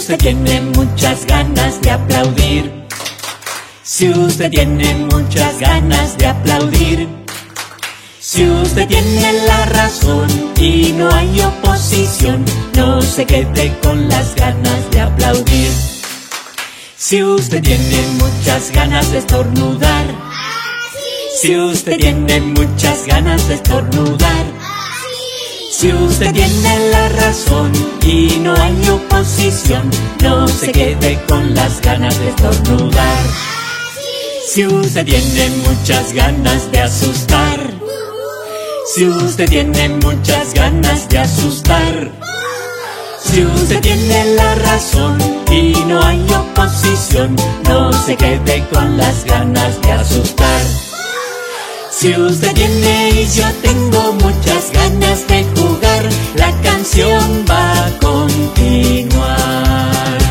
usted tiene muchas ganas de aplaudir, si usted tiene muchas ganas de aplaudir, si usted tiene la razón y no hay oposición, no se quede con las ganas de aplaudir. Si usted tiene muchas ganas de estornudar, si usted tiene muchas ganas de estornudar, si usted tiene la razón y no hay oposición, no se quede con las ganas de estornudar. Si usted tiene muchas ganas de asustar, si usted tiene muchas ganas de asustar, si usted tiene la razón y no hay oposición, no se quede con las ganas de asustar. Si usted tiene y yo tengo muchas ganas de jugar, la canción va a continuar.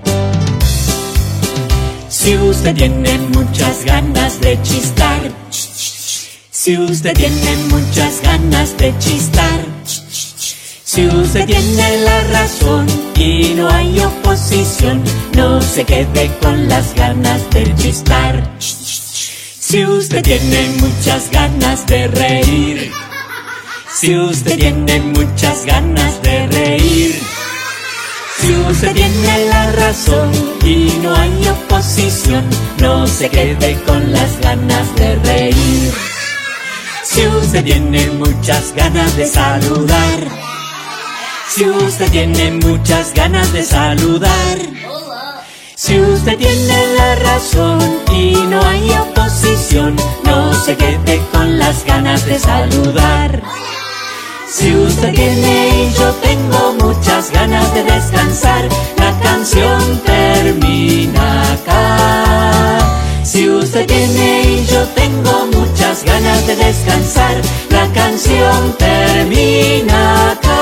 Si usted tiene muchas ganas de chistar, si usted tiene muchas ganas de chistar, si usted tiene la razón y no hay oposición, no se quede con las ganas de chistar. Si usted tiene muchas ganas de reír, si usted tiene muchas ganas de reír, si usted tiene la razón y no hay oposición, no se quede con las ganas de reír. Si usted tiene muchas ganas de saludar, si usted tiene muchas ganas de saludar, si usted tiene la razón y no hay oposición, no se quede con las ganas de saludar. Si usted tiene y yo tengo muchas ganas de descansar, la canción termina acá. Si usted tiene y yo tengo muchas ganas de descansar, la canción termina acá.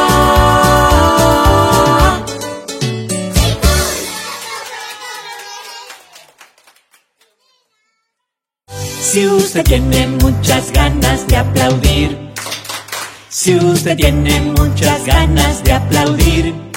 Si usted tiene muchas ganas de aplaudir, si usted tiene muchas ganas de aplaudir,